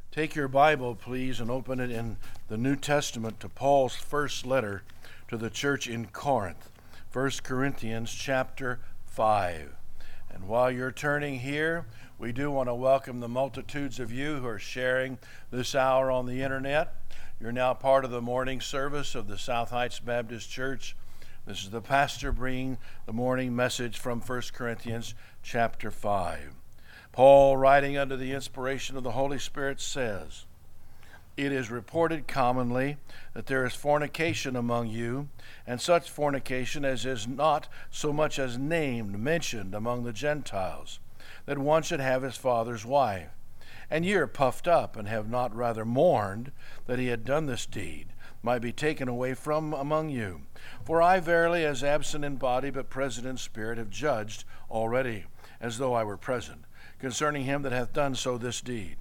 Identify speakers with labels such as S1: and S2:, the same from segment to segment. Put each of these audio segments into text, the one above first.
S1: Take your Bible, please, and open it in the New Testament to Paul's first letter to the church in Corinth, 1 Corinthians chapter 5. And while you're turning here, we do want to welcome the multitudes of you who are sharing this hour on the internet. You're now part of the morning service of the South Heights Baptist Church. This is the pastor bringing the morning message from 1 Corinthians chapter 5. Paul, writing under the inspiration of the Holy Spirit, says, "It is reported commonly that there is fornication among you, and such fornication as is not so much as mentioned among the Gentiles, that one should have his father's wife. And ye are puffed up, and have not rather mourned that he had done this deed, might be taken away from among you. For I verily, as absent in body but present in spirit, have judged already, as though I were present, concerning him that hath done this deed.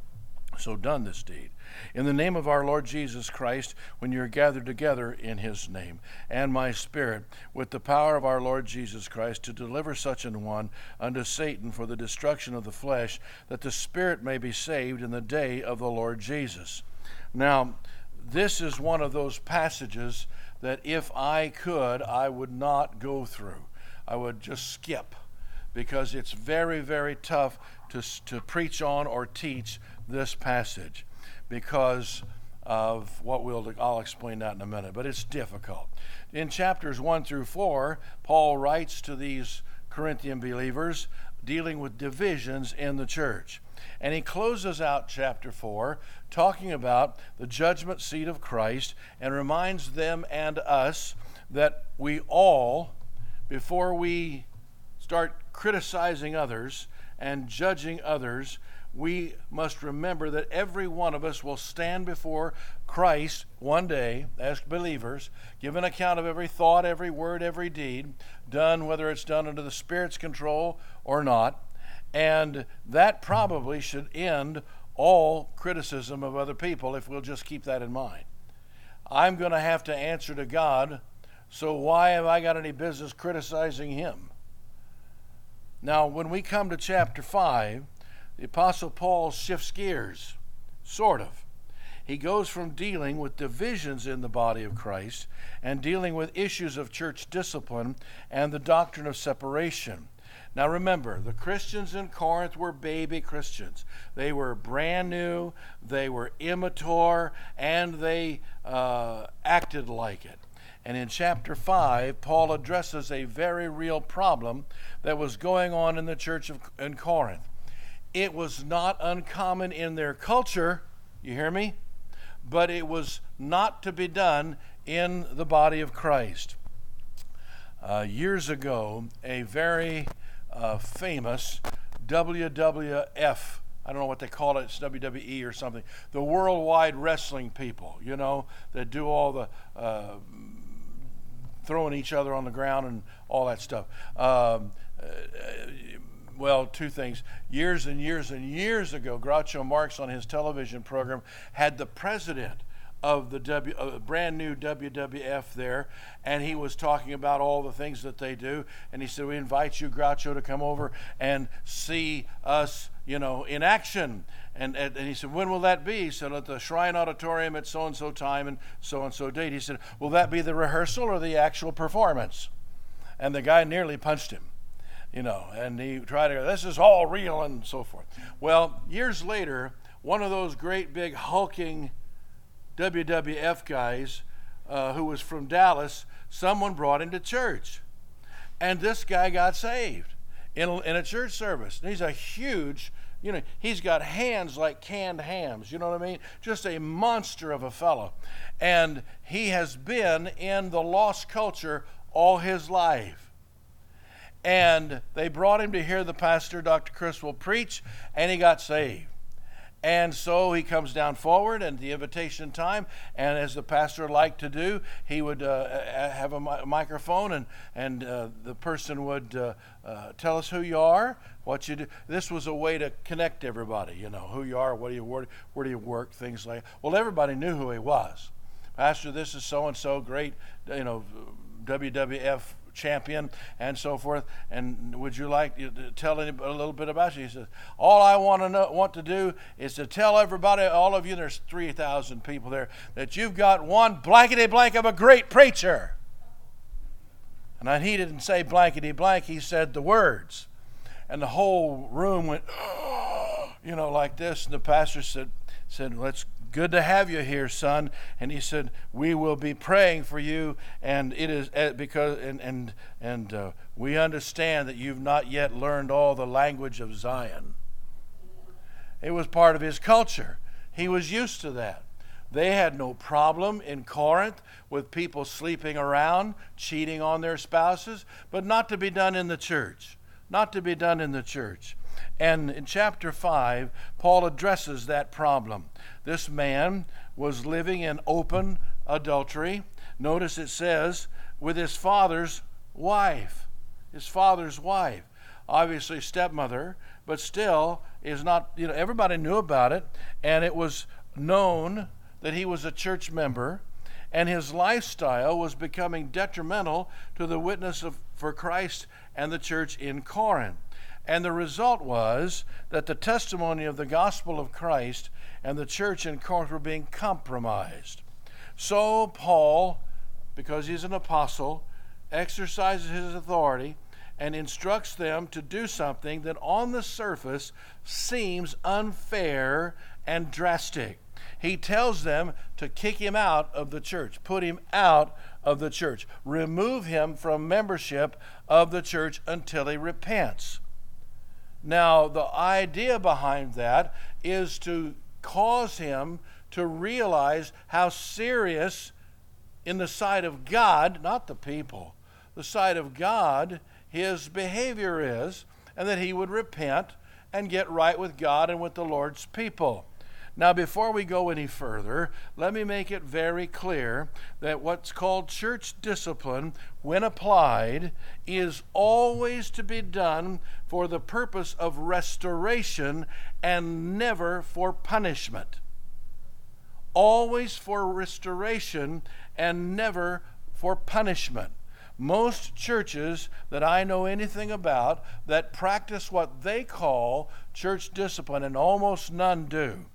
S1: In the name of our Lord Jesus Christ, when you are gathered together in his name, and my spirit, with the power of our Lord Jesus Christ, to deliver such an one unto Satan for the destruction of the flesh, that the spirit may be saved in the day of the Lord Jesus." Now, this is one of those passages that if I could, I would not go through. I would just skip, because it's very, very tough to preach on or teach this passage because of what I'll explain that in a minute, but it's difficult. In chapters 1 through 4, Paul writes to these Corinthian believers dealing with divisions in the church. And he closes out chapter 4 talking about the judgment seat of Christ and reminds them and us that we all, before we start criticizing others and judging others, we must remember that every one of us will stand before Christ one day as believers, give an account of every thought, every word, every deed done, whether it's done under the Spirit's control or not. And that probably should end all criticism of other people if we'll just keep that in mind. I'm going to have to answer to God, so why have I got any business criticizing him? Now, when we come to chapter 5, the Apostle Paul shifts gears, sort of. He goes from dealing with divisions in the body of Christ and dealing with issues of church discipline and the doctrine of separation. Now remember, the Christians in Corinth were baby Christians. They were brand new, they were immature, and they acted like it. And in chapter 5, Paul addresses a very real problem that was going on in the church in Corinth. It was not uncommon in their culture, you hear me? But it was not to be done in the body of Christ. Years ago, a very famous WWF, I don't know what they call it, it's WWE or something, the worldwide wrestling people, that do all the throwing each other on the ground and all that stuff. Well, two things. Years and years and years ago, Groucho Marx on his television program had the president of the brand new WWF there, and he was talking about all the things that they do, and he said, "We invite you, Groucho, to come over and see us, in action." And he said, "When will that be?" He said, "At the Shrine Auditorium at so-and-so time and so-and-so date." He said, "Will that be the rehearsal or the actual performance?" And the guy nearly punched him, and he tried to go, "This is all real," and so forth. Well, years later, one of those great big hulking WWF guys who was from Dallas, someone brought him to church. And this guy got saved in a church service. And he's a huge, he's got hands like canned hams, you know what I mean? Just a monster of a fellow. And he has been in the lost culture all his life. And they brought him to hear the pastor, Dr. Criswell, preach, and he got saved. And so he comes down forward and the invitation time, and as the pastor liked to do, he would have a microphone, and the person would tell us who you are, what you do. This was a way to connect everybody, who you are, where do you work, things like that. Well, everybody knew who he was. Pastor, this is so-and-so, great, WWF champion and so forth. And would you like to tell a little bit about you? He says, all I want to do is to tell everybody, all of you, there's 3,000 people there, that you've got one blankety blank of a great preacher. And he didn't say blankety blank, he said the words. And the whole room went, like this. And the pastor said, well, it's good to have you here, son. And he said, we will be praying for you, and it is because we understand that you've not yet learned all the language of Zion. It was part of his culture. He was used to that. They had no problem in Corinth with people sleeping around, cheating on their spouses, but not to be done in the church. Not to be done in the church. And in chapter 5, Paul addresses that problem. This man was living in open adultery. Notice it says, with his father's wife. His father's wife. Obviously stepmother, but still is not, everybody knew about it, and it was known that he was a church member, and his lifestyle was becoming detrimental to the witness for Christ and the church in Corinth. And the result was that the testimony of the gospel of Christ and the church in Corinth were being compromised. So Paul, because he's an apostle, exercises his authority and instructs them to do something that on the surface seems unfair and drastic. He tells them to kick him out of the church, put him out of the church, remove him from membership of the church until he repents. Now, the idea behind that is to cause him to realize how serious, in the sight of God, not the people, the sight of God, his behavior is, and that he would repent and get right with God and with the Lord's people. Now, before we go any further, let me make it very clear that what's called church discipline, when applied, is always to be done for the purpose of restoration and never for punishment. Always for restoration and never for punishment. Most churches that I know anything about that practice what they call church discipline, and almost none do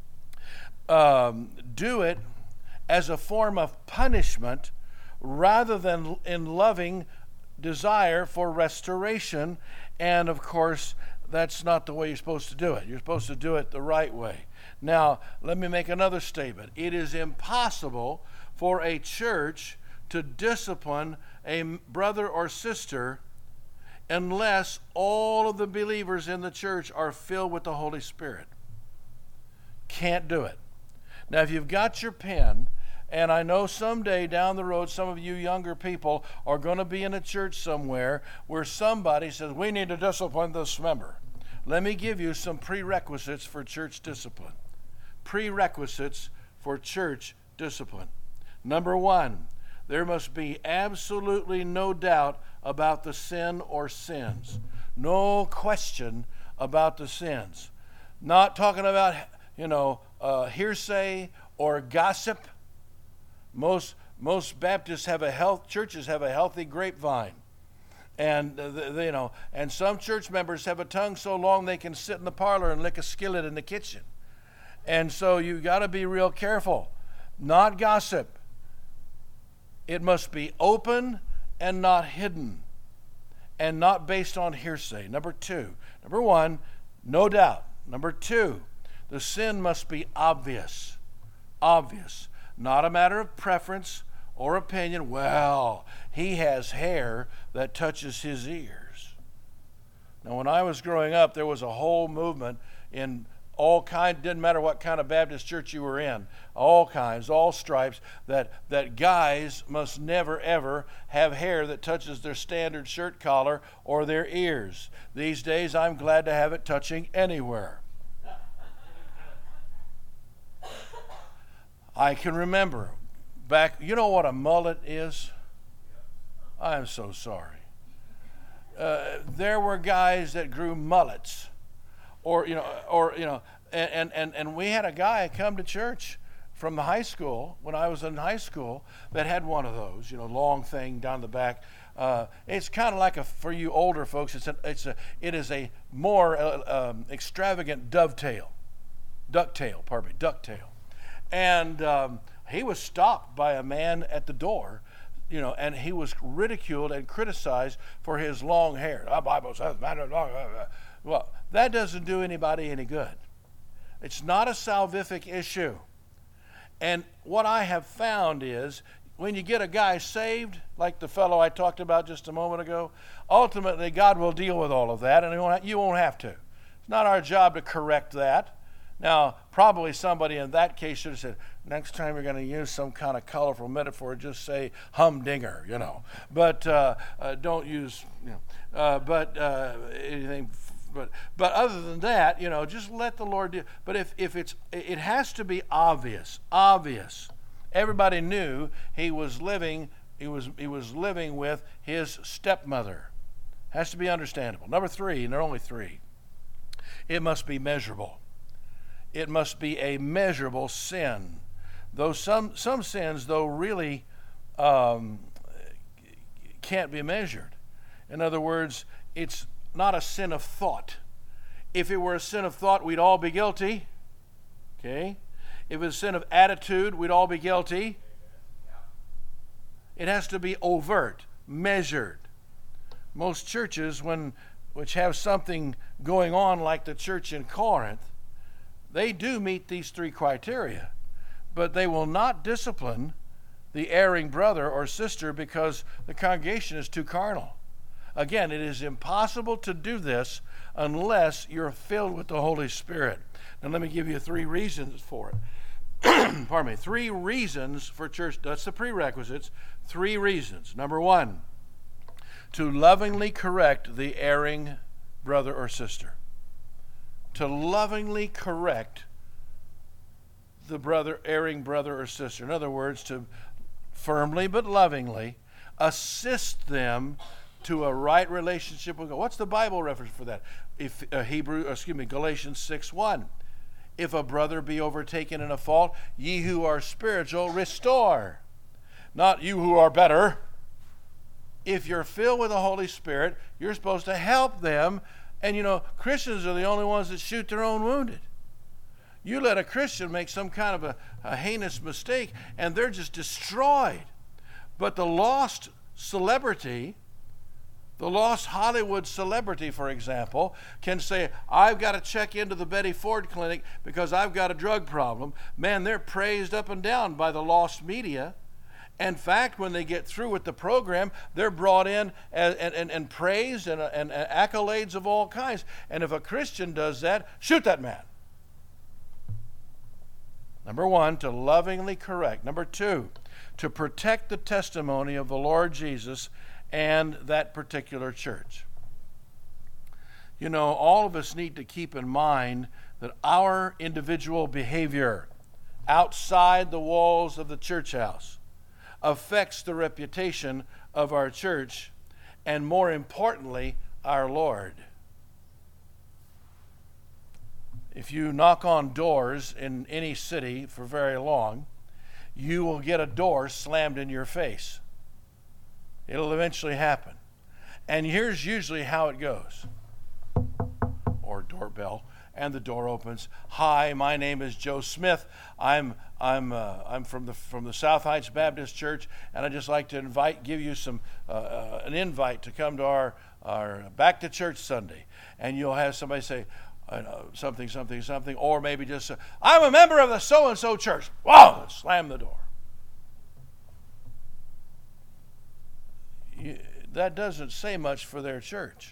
S1: it as a form of punishment rather than in loving desire for restoration. And of course, that's not the way you're supposed to do it. You're supposed to do it the right way. Now, let me make another statement. It is impossible for a church to discipline a brother or sister unless all of the believers in the church are filled with the Holy Spirit. Can't do it. Now, if you've got your pen, and I know someday down the road some of you younger people are going to be in a church somewhere where somebody says, we need to discipline this member. Let me give you some prerequisites for church discipline. Prerequisites for church discipline. Number 1, there must be absolutely no doubt about the sin or sins. No question about the sins. Not talking about, hearsay or gossip. Most Baptists churches have a healthy grapevine. And and some church members have a tongue so long they can sit in the parlor and lick a skillet in the kitchen. And so you got to be real careful. Not gossip. It must be open and not hidden, and not based on hearsay. Number 1, no doubt. Number 2, the sin must be obvious. Obvious. Not a matter of preference or opinion. Well, he has hair that touches his ears. Now, when I was growing up, there was a whole movement in all kinds, didn't matter what kind of Baptist church you were in, all kinds, all stripes, that guys must never ever have hair that touches their standard shirt collar or their ears. These days, I'm glad to have it touching anywhere. I can remember back, you know what a mullet is? I'm so sorry. There were guys that grew mullets, and we had a guy come to church from the high school when I was in high school that had one of those, long thing down the back, It's kind of like for you older folks. It is a more extravagant ducktail. And he was stopped by a man at the door, and he was ridiculed and criticized for his long hair. The Bible says, well, that doesn't do anybody any good. It's not a salvific issue. And what I have found is, when you get a guy saved, like the fellow I talked about just a moment ago, ultimately God will deal with all of that, and you won't have to. It's not our job to correct that. Now, probably somebody in that case should have said, next time you're going to use some kind of colorful metaphor, just say humdinger, But don't use, anything. But other than that, just let the Lord do. But if it has to be obvious. Everybody knew he was living with his stepmother. Has to be understandable. Number 3, and there are only 3. It must be measurable. It must be a measurable sin. Though some sins, though, really can't be measured. In other words, it's not a sin of thought. If it were a sin of thought, we'd all be guilty. Okay? If it was a sin of attitude, we'd all be guilty. It has to be overt, measured. Most churches, which have something going on like the church in Corinth, they do meet these 3 criteria, but they will not discipline the erring brother or sister because the congregation is too carnal. Again, it is impossible to do this unless you're filled with the Holy Spirit. Now let me give you 3 reasons for it. Pardon me. 3 reasons for church. That's the prerequisites. 3 reasons. Number 1, to lovingly correct the erring brother or sister. To lovingly correct the erring brother or sister. In other words, to firmly but lovingly assist them to a right relationship with God. What's the Bible reference for that? Galatians 6:1. If a brother be overtaken in a fault, ye who are spiritual, restore. Not you who are better. If you're filled with the Holy Spirit, you're supposed to help them. And Christians are the only ones that shoot their own wounded. You let a Christian make some kind of a heinous mistake, and they're just destroyed. But the lost celebrity, the lost Hollywood celebrity, for example, can say, I've got to check into the Betty Ford Clinic because I've got a drug problem. Man, they're praised up and down by the lost media. In fact, when they get through with the program, they're brought in and praised and accolades of all kinds. And if a Christian does that, shoot that man. Number 1, to lovingly correct. Number 2, to protect the testimony of the Lord Jesus and that particular church. All of us need to keep in mind that our individual behavior outside the walls of the church house affects the reputation of our church and, more importantly, our Lord. If you knock on doors in any city for very long, you will get a door slammed in your face. It'll eventually happen. And here's usually how it goes. Or doorbell. And the door opens. Hi, my name is Joe Smith. I'm from the South Heights Baptist Church, and I'd just like to give you an invite to come to our Back to Church Sunday. And you'll have somebody say something, or maybe just say, I'm a member of the so-and-so church. Wow! Slam the door. That doesn't say much for their church.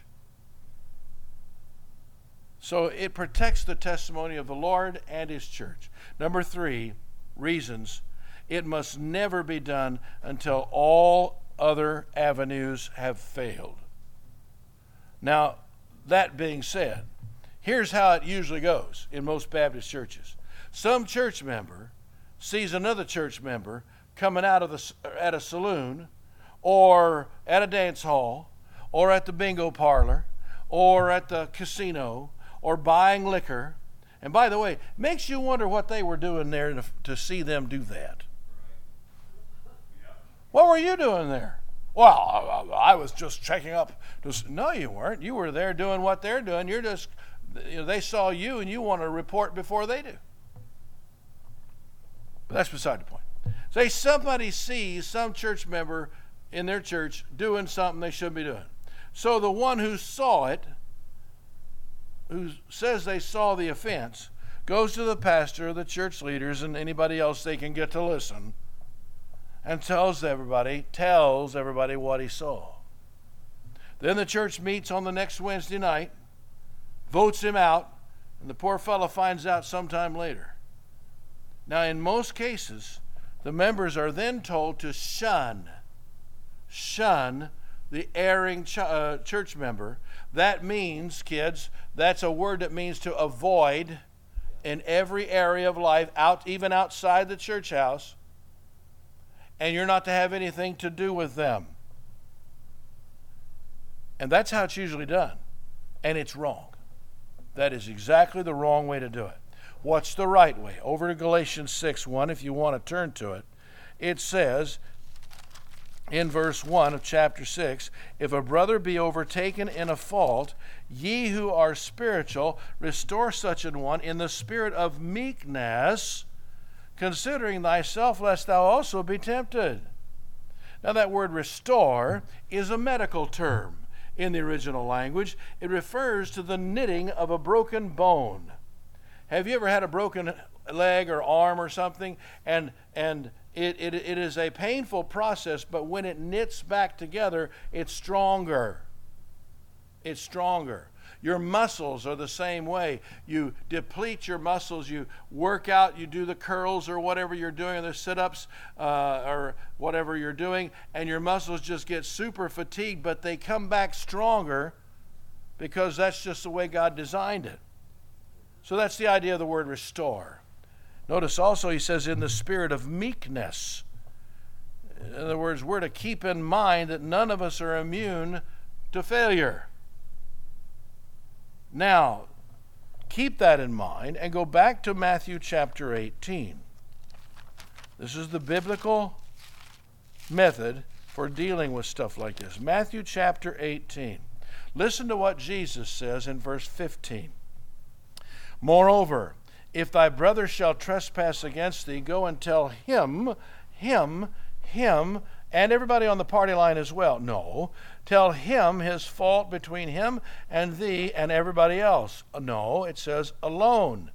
S1: So it protects the testimony of the Lord and His church. Number 3, reasons. It must never be done until all other avenues have failed. Now, that being said, here's how it usually goes in most Baptist churches. Some church member sees another church member coming out of at a saloon, or at a dance hall, or at the bingo parlor, or at the casino, or buying liquor. And by the way, makes you wonder what they were doing there to see them do that. What were you doing there? Well, I was just checking up. No, you weren't. You were there doing what they're doing. You're just, they saw you and you want to report before they do. But that's beside the point. Say somebody sees some church member in their church doing something they shouldn't be doing. So the one who saw it, who says they saw the offense, goes to the pastor, the church leaders, and anybody else they can get to listen, and tells everybody what he saw. Then the church meets on the next Wednesday night, votes him out, and the poor fellow finds out sometime later. Now, in most cases, the members are then told to shun the erring church member. That means, kids, that's a word that means to avoid in every area of life, even outside the church house. And you're not to have anything to do with them. And that's how it's usually done. And it's wrong. That is exactly the wrong way to do it. What's the right way? Over to Galatians 6:1, if you want to turn to it. It says in verse 1 of chapter 6, if a brother be overtaken in a fault, ye who are spiritual, restore such an one in the spirit of meekness, considering thyself, lest thou also be tempted. Now that word restore is a medical term in the original language. It refers to the knitting of a broken bone. Have you ever had a broken leg or arm or something? And it is a painful process, but when it knits back together, it's stronger. It's stronger. Your muscles are the same way. You deplete your muscles, you work out, you do the curls or whatever you're doing, or the sit-ups or whatever you're doing, and your muscles just get super fatigued, but they come back stronger because that's just the way God designed it. So that's the idea of the word restore. Notice also he says in the spirit of meekness. In other words, we're to keep in mind that none of us are immune to failure. Now, keep that in mind and go back to Matthew chapter 18. This is the biblical method for dealing with stuff like this. Matthew chapter 18. Listen to what Jesus says in verse 15. Moreover, if thy brother shall trespass against thee, go and tell him, and everybody on the party line as well. No, tell him his fault between him and thee and everybody else. No, it says alone.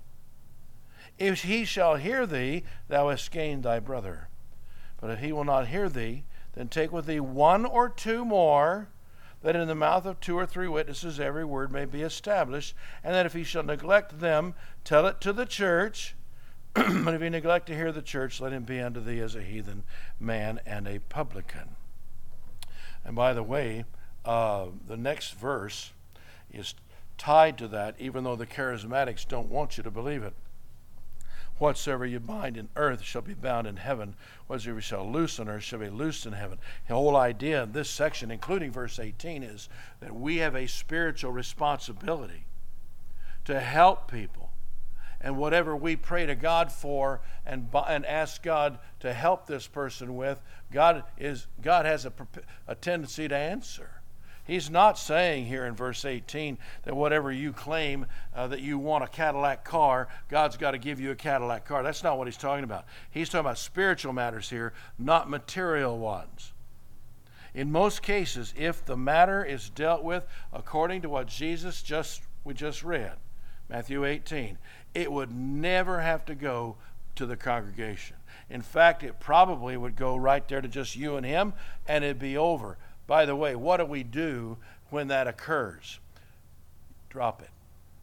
S1: If he shall hear thee, thou hast gained thy brother. But if he will not hear thee, then take with thee one or two more, that in the mouth of 2 or 3 witnesses every word may be established, and that if he shall neglect them, tell it to the church. But if he neglect to hear the church, let him be unto thee as a heathen man and a publican. And by the way, the next verse is tied to that, even though the charismatics don't want you to believe it. Whatsoever you bind in earth shall be bound in heaven. Whatsoever you shall loose on earth shall be loosed in heaven. The whole idea in this section, including verse 18, is that we have a spiritual responsibility to help people. And whatever we pray to God for and ask God to help this person with, God has a tendency to answer. He's not saying here in verse 18 that whatever you claim that you want a Cadillac car, God's got to give you a Cadillac car. That's not what he's talking about. He's talking about spiritual matters here, not material ones. In most cases, if the matter is dealt with according to what we just read, Matthew 18, it would never have to go to the congregation. In fact, it probably would go right there to just you and him, and it'd be over. By the way, what do we do when that occurs? Drop it.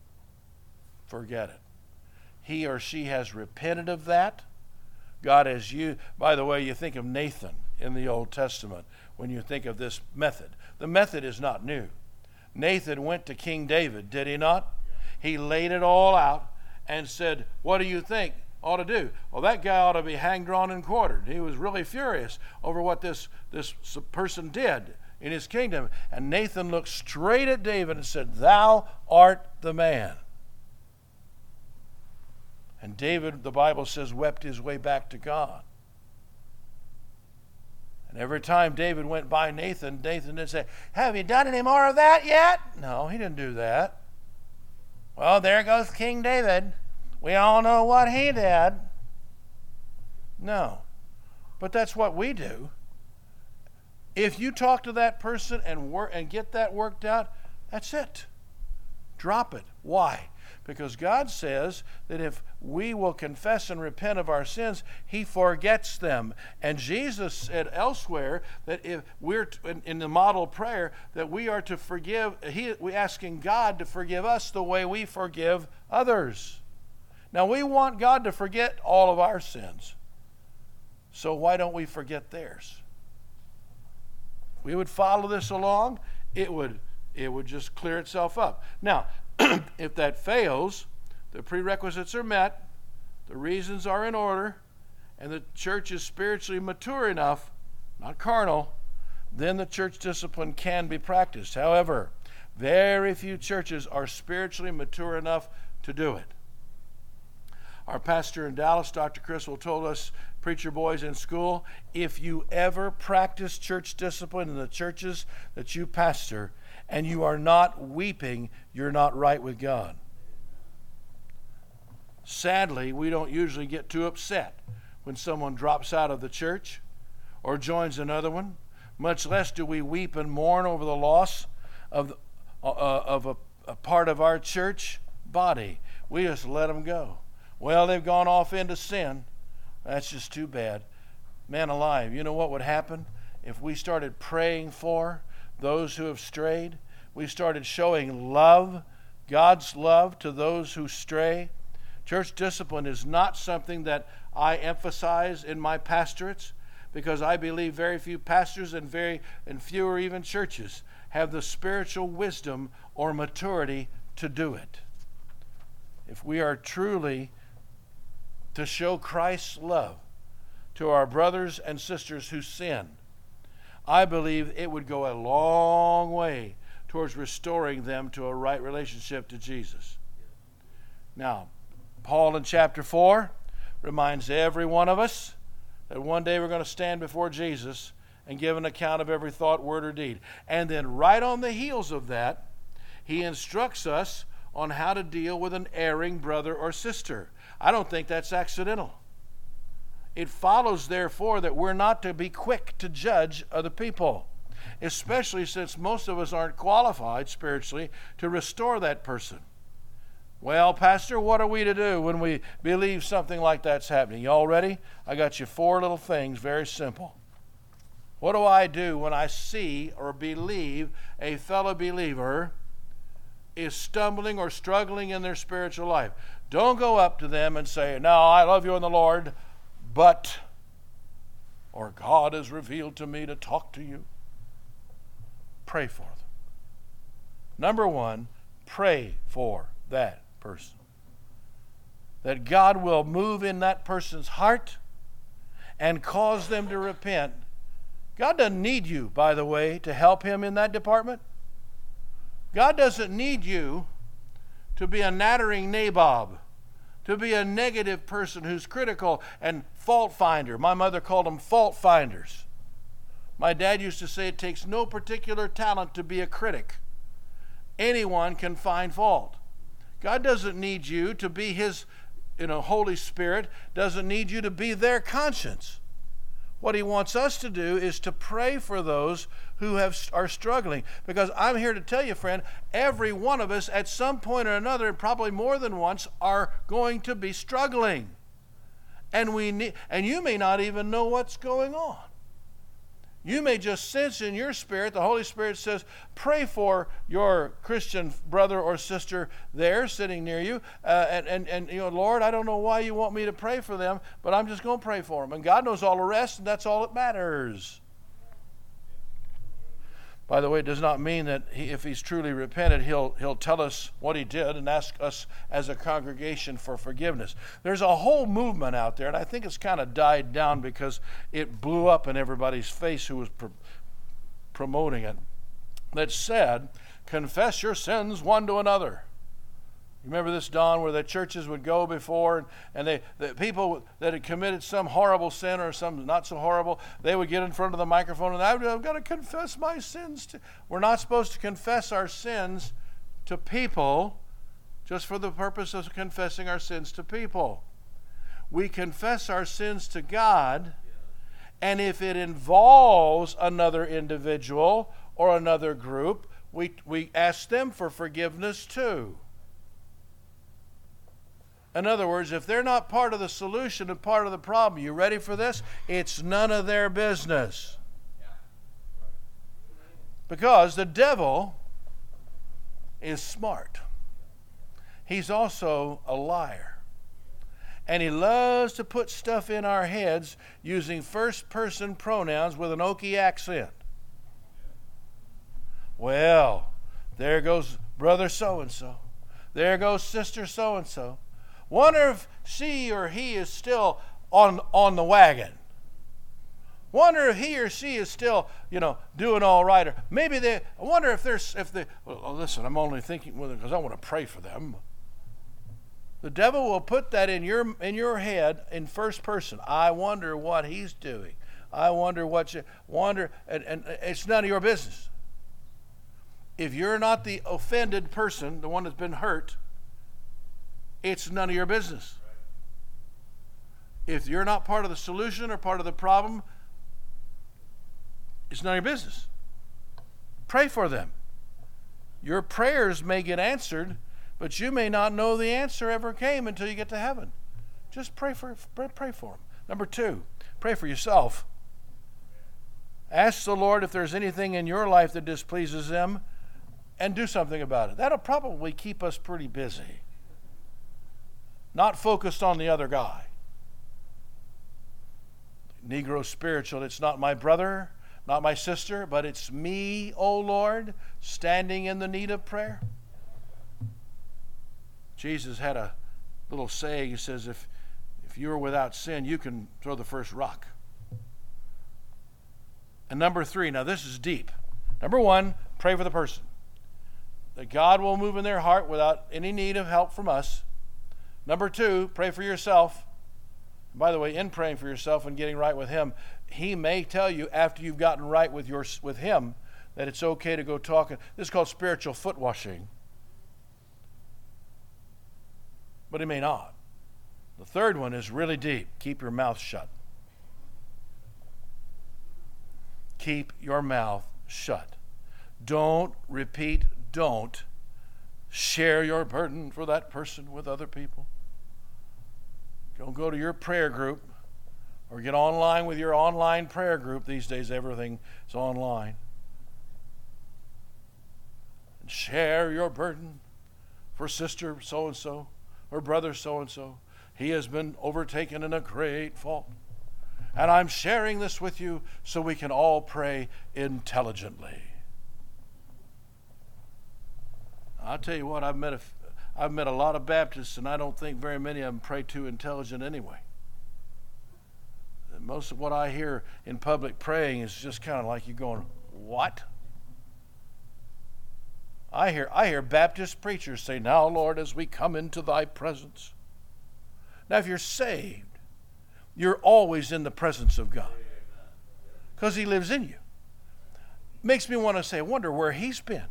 S1: Forget it. He or she has repented of that. God has you. By the way, you think of Nathan in the Old Testament when you think of this method. The method is not new. Nathan went to King David, did he not? He laid it all out and said, what do you think ought to do? Well, that guy ought to be hanged, drawn, and quartered. He was really furious over what this person did in his kingdom. And Nathan looked straight at David and said, thou art the man. And David, the Bible says, wept his way back to God. And every time David went by Nathan, Nathan didn't say, have you done any more of that yet? No, he didn't do that. Well, there goes King David. We all know what he did. No. But that's what we do. If you talk to that person and get that worked out, that's it. Drop it. Why? Because God says that if we will confess and repent of our sins, he forgets them. And Jesus said elsewhere that if we're in the model prayer that we are to forgive, we're asking God to forgive us the way we forgive others. Now we want God to forget all of our sins. So why don't we forget theirs? If we would follow this along, it would just clear itself up. Now, if that fails, the prerequisites are met, the reasons are in order, and the church is spiritually mature enough, not carnal, then the church discipline can be practiced. However, very few churches are spiritually mature enough to do it. Our pastor in Dallas, Dr. Criswell, told us, preacher boys in school, if you ever practice church discipline in the churches that you pastor, and you are not weeping, you're not right with God. Sadly, we don't usually get too upset when someone drops out of the church or joins another one. Much less do we weep and mourn over the loss of a part of our church body. We just let them go. Well, they've gone off into sin. That's just too bad. Man alive, you know what would happen if we started praying for those who have strayed? We started showing love, God's love to those who stray. Church discipline is not something that I emphasize in my pastorates, because I believe very few pastors and fewer even churches have the spiritual wisdom or maturity to do it. If we are truly to show Christ's love to our brothers and sisters who sin, I believe it would go a long way towards restoring them to a right relationship to Jesus. Now, Paul in chapter 4 reminds every one of us that one day we're going to stand before Jesus and give an account of every thought, word, or deed. And then right on the heels of that, he instructs us on how to deal with an erring brother or sister. I don't think that's accidental. It follows, therefore, that we're not to be quick to judge other people, especially since most of us aren't qualified spiritually to restore that person. Well, Pastor, what are we to do when we believe something like that's happening? You all ready? I got you 4 little things, very simple. What do I do when I see or believe a fellow believer is stumbling or struggling in their spiritual life? Don't go up to them and say, "No, I love you in the Lord, but," or "God has revealed to me to talk to you." Pray for them. Number 1, pray for that person. That God will move in that person's heart and cause them to repent. God doesn't need you, by the way, to help him in that department. God doesn't need you to be a nattering nabob, to be a negative person who's critical and fault finder. My mother called them fault finders. My dad used to say it takes no particular talent to be a critic. Anyone can find fault. God doesn't need you to be his, Holy Spirit doesn't need you to be their conscience. What he wants us to do is to pray for those who are struggling. Because I'm here to tell you, friend, every one of us at some point or another, and probably more than once, are going to be struggling. And you may not even know what's going on. You may just sense in your spirit, the Holy Spirit says, pray for your Christian brother or sister there sitting near you. Lord, I don't know why you want me to pray for them, but I'm just going to pray for them. And God knows all the rest, and that's all that matters. By the way, it does not mean that if he's truly repented, he'll tell us what he did and ask us as a congregation for forgiveness. There's a whole movement out there, and I think it's kind of died down because it blew up in everybody's face who was promoting it, that said, confess your sins one to another. Remember this, Don, where the churches would go before, and the people that had committed some horrible sin or some not so horrible, they would get in front of the microphone and I've got to confess my sins. We're not supposed to confess our sins to people just for the purpose of confessing our sins to people. We confess our sins to God, and if it involves another individual or another group, we ask them for forgiveness too. In other words, if they're not part of the solution and part of the problem, you ready for this? It's none of their business. Because the devil is smart. He's also a liar. And he loves to put stuff in our heads using first-person pronouns with an Okie accent. Well, there goes brother so-and-so. There goes sister so-and-so. Wonder if she or he is still on the wagon. Wonder if he or she is still, doing all right. Or maybe I wonder if well, listen, I'm only thinking because I want to pray for them. The devil will put that in your head in first person. I wonder what he's doing. I wonder and it's none of your business. If you're not the offended person, the one that's been hurt, it's none of your business. If you're not part of the solution or part of the problem, it's none of your business. Pray for them. Your prayers may get answered, but you may not know the answer ever came until you get to heaven. Just pray for them. Number 2, pray for yourself. Ask the Lord if there's anything in your life that displeases Him, and do something about it. That'll probably keep us pretty busy. Not focused on the other guy. Negro spiritual, it's not my brother, not my sister, but it's me, O Lord, standing in the need of prayer. Jesus had a little saying. He says, if you are without sin, you can throw the first rock. And number 3, now this is deep. Number 1, pray for the person. That God will move in their heart without any need of help from us. Number 2, pray for yourself. By the way, in praying for yourself and getting right with Him, He may tell you after you've gotten right with Him that it's okay to go talk. This is called spiritual foot washing. But He may not. The third one is really deep. Keep your mouth shut. Keep your mouth shut. Don't share your burden for that person with other people. Don't go to your prayer group or get online with your online prayer group. These days everything is online. And share your burden for sister so-and-so or brother so-and-so. He has been overtaken in a great fault. And I'm sharing this with you so we can all pray intelligently. I'll tell you what, I've met a lot of Baptists, and I don't think very many of them pray too intelligent anyway. Most of what I hear in public praying is just kind of like you going, what? I hear Baptist preachers say, now, Lord, as we come into thy presence. Now, if you're saved, you're always in the presence of God because He lives in you. Makes me want to say, I wonder where He's been.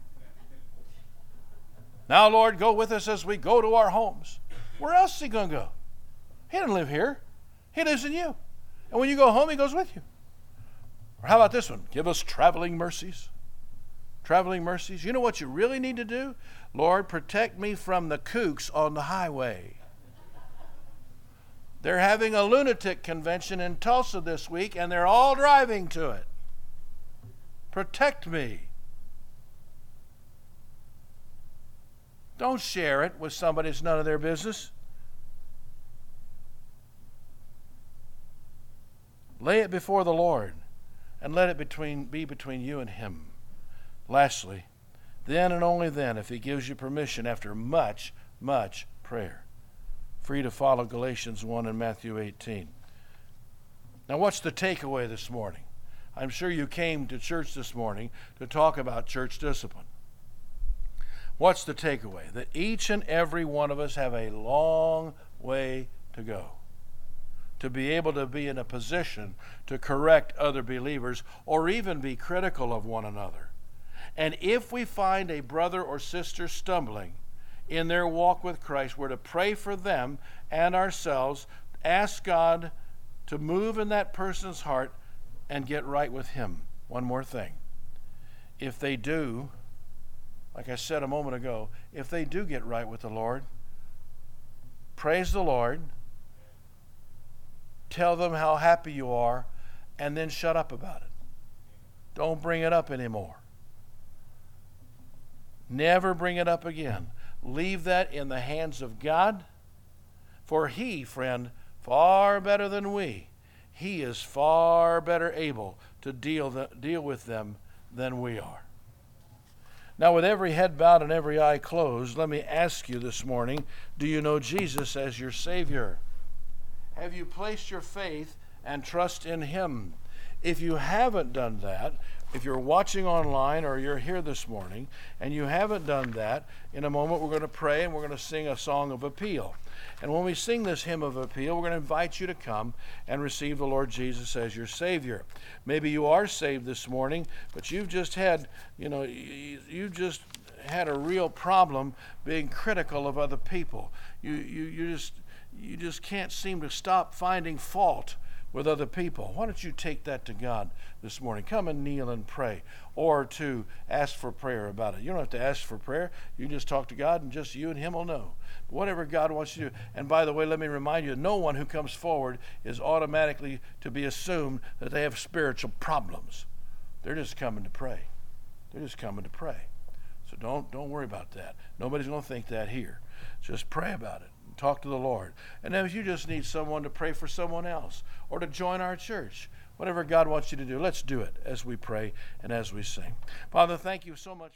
S1: Now, Lord, go with us as we go to our homes. Where else is He going to go? He doesn't live here. He lives in you. And when you go home, He goes with you. Or how about this one? Give us traveling mercies. Traveling mercies. You know what you really need to do? Lord, protect me from the kooks on the highway. They're having a lunatic convention in Tulsa this week, and they're all driving to it. Protect me. Don't share it with somebody that's none of their business. Lay it before the Lord and let it be between you and Him. Lastly, then and only then, if He gives you permission after much, much prayer, for you to follow Galatians 1 and Matthew 18. Now, what's the takeaway this morning? I'm sure you came to church this morning to talk about church discipline. What's the takeaway? That each and every one of us have a long way to go to be able to be in a position to correct other believers or even be critical of one another. And if we find a brother or sister stumbling in their walk with Christ, we're to pray for them and ourselves, ask God to move in that person's heart and get right with Him. One more thing. If they do, like I said a moment ago, if they do get right with the Lord, praise the Lord, tell them how happy you are, and then shut up about it. Don't bring it up anymore. Never bring it up again. Leave that in the hands of God, for He, friend, far better than we, He is far better able to deal with them than we are. Now, with every head bowed and every eye closed, let me ask you this morning, do you know Jesus as your Savior? Have you placed your faith and trust in Him? If you haven't done that, if you're watching online or you're here this morning and you haven't done that, in a moment we're going to pray and we're going to sing a song of appeal. And when we sing this hymn of appeal, we're going to invite you to come and receive the Lord Jesus as your Savior. Maybe you are saved this morning, but you've just had, you just had a real problem being critical of other people. You just can't seem to stop finding fault with other people. Why don't you take that to God this morning? Come and kneel and pray, or to ask for prayer about it. You don't have to ask for prayer. You can just talk to God, and just you and Him will know. But whatever God wants you to do. And by the way, let me remind you, no one who comes forward is automatically to be assumed that they have spiritual problems. They're just coming to pray. They're just coming to pray. So don't worry about that. Nobody's going to think that here. Just pray about it. Talk to the Lord. And then if you just need someone to pray for someone else or to join our church, whatever God wants you to do, let's do it as we pray and as we sing. Father, thank you so much.